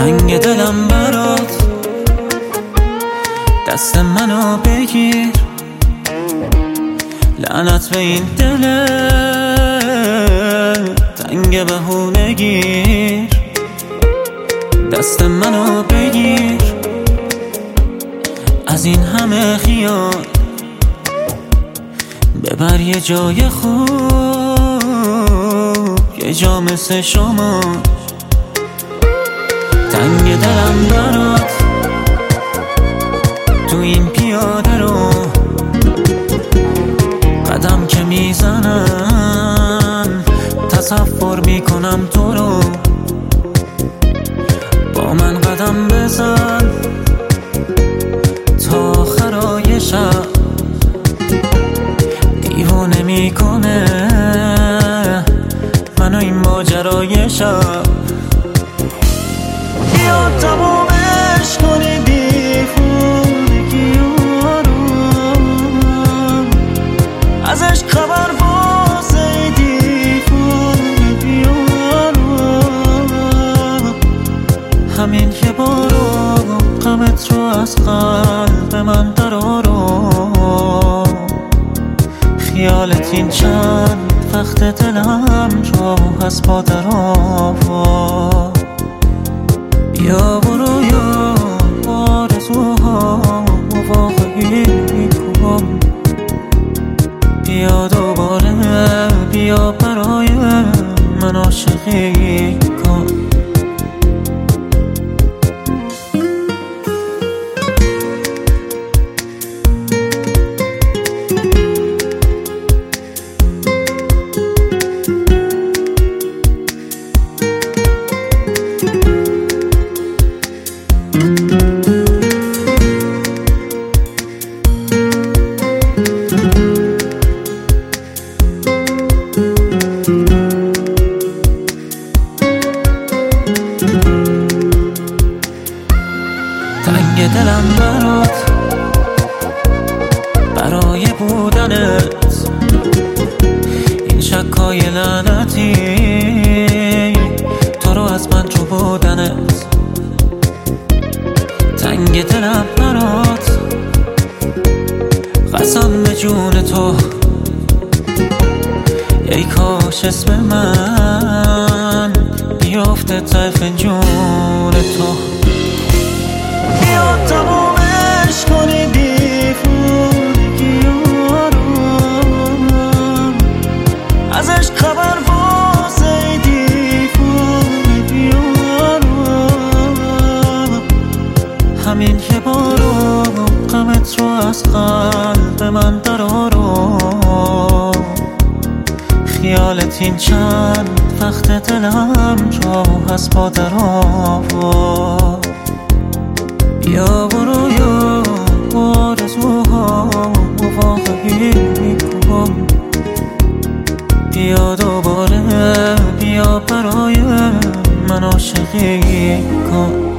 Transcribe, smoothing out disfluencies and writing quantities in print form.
تنگ دلم برات، دست منو بگیر. لعنت به این دل تنگ بهونگیر. دست منو بگیر از این همه خیال، ببر یه جای خوب، یه جا مثل شما. تنگ دلم برات تو این پیاده رو، قدم که میزنم تصور میکنم تو رو. با من قدم بزن تا آخرای شب، دیوانه میکنه منو این ماجرای شب. بیا تمومش کنی دیوونگی رو، ازش خبر واسه دیوونگی رو. همین یه بارو غمت رو از قلب من درارو. خیالت این چند وقت دلم رو از پادر آوا. بیا برو یا آرزوها واقعی کن، بیا دوباره، بیا برای من عاشقی کن. تنگ دلم برات، برای بودنت این شکای لعنتی، تو رو از من جو بودنت. تنگ دلم برات، قسم به جون تو، ای کاش اسم من بیافته ته فنجون تو. بیا تمومش کنی دیوونگی رو، ازش خبر واسه دیوونگی رو. همین یه بارو غمت رو از قلب من درارو. خیالت این چند وقت دلم رو از پادر آوا. بیا برو یا آرزوها واقعی کن، بیا دوباره، بیا برای من عاشقی کن.